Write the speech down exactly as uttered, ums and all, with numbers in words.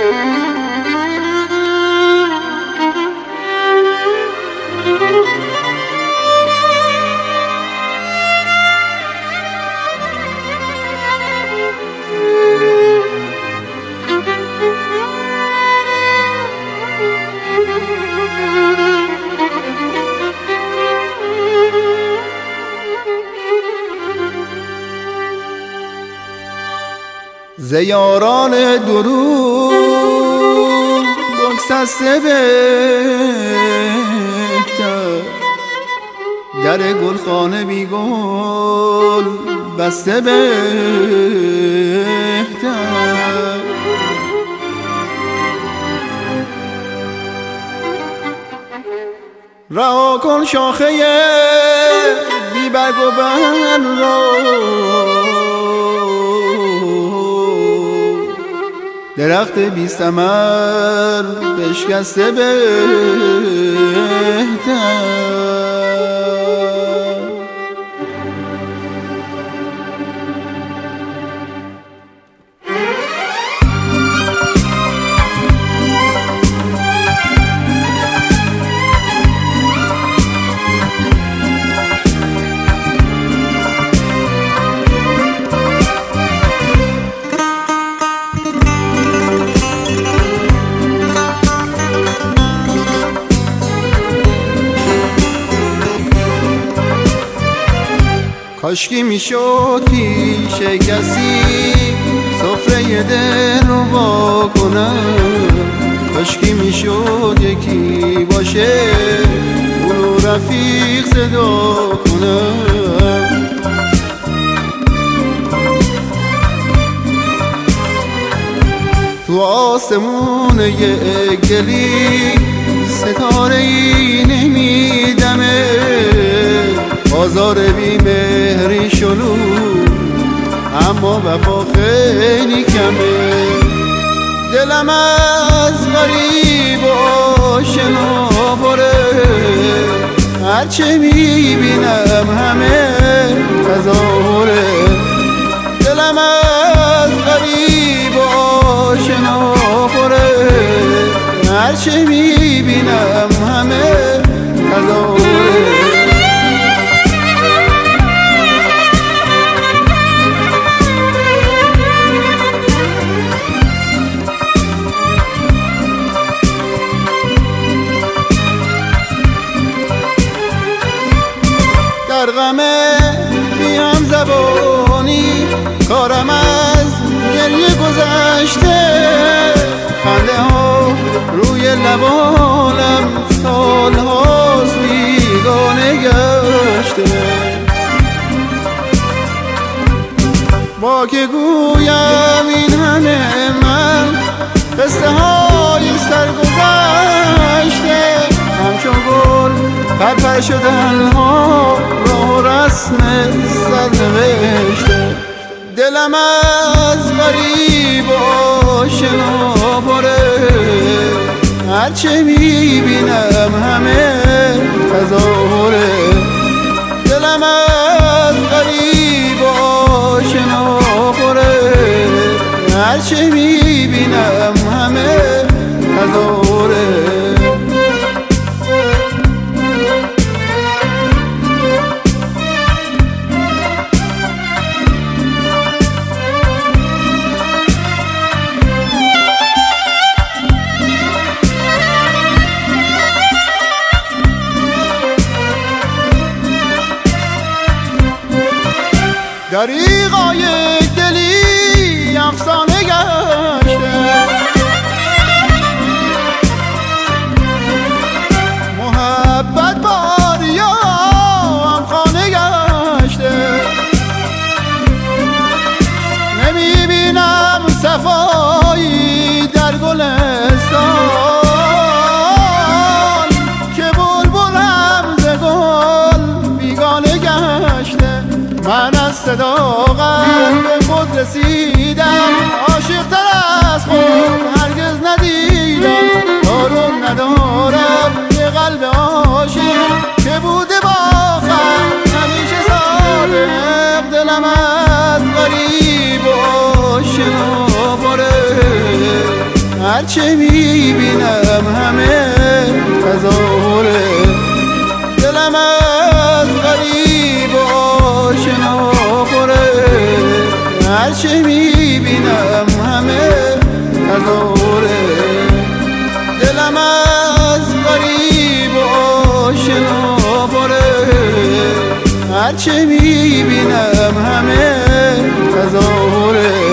ز یاران دروغ بگسسته بهتر، در گلخانه بی گل بسته بهتر. رها کن شاخه بی برگ و بر را، درخت بی ثمر بشکسته بهتر. کاشکی میشد پیش کسی سفره دل رو وا کنم، کاشکی میشد یکی باشه اونو رفیق صدا کنم. تو آسمون یک گلی ستاره ای نمیدمه، بازار بی مهری شلو اما وفا خیلی کمه. دلم از غریب و آشنا پره، هرچه میبینم همه تظاهره. دلم از غریب و آشنا پره، هرچه میبینم همه تظاهره. در غم بیم زبانی کارم از گریه گذشته، خنده ها روی لبانم سال هاست بیگانه گشته. با که گویم این همه من قصه های سرگذشته، همچون گل پرپر شدن ها راه و رسم سرنوشته. دلم از غریب و آشنا پره، هرچه میبینم همه تظاهره. دلم از غریب و آشنا پره، هرچه میبینم همه تظاهره. دریغای دلی افسانه گشته، محبت باریا هم خانه گشته. نمیبینم صفایی در گلستان، که بلبلم ز گل بیگانه گشته. من از صداقت هرچه میبینم همه تظاهره. دلم از غریب و آشنا پره، هرچه میبینم همه تظاهره. دلم از غریب و آشنا پره، هرچه میبینم همه تظاهره.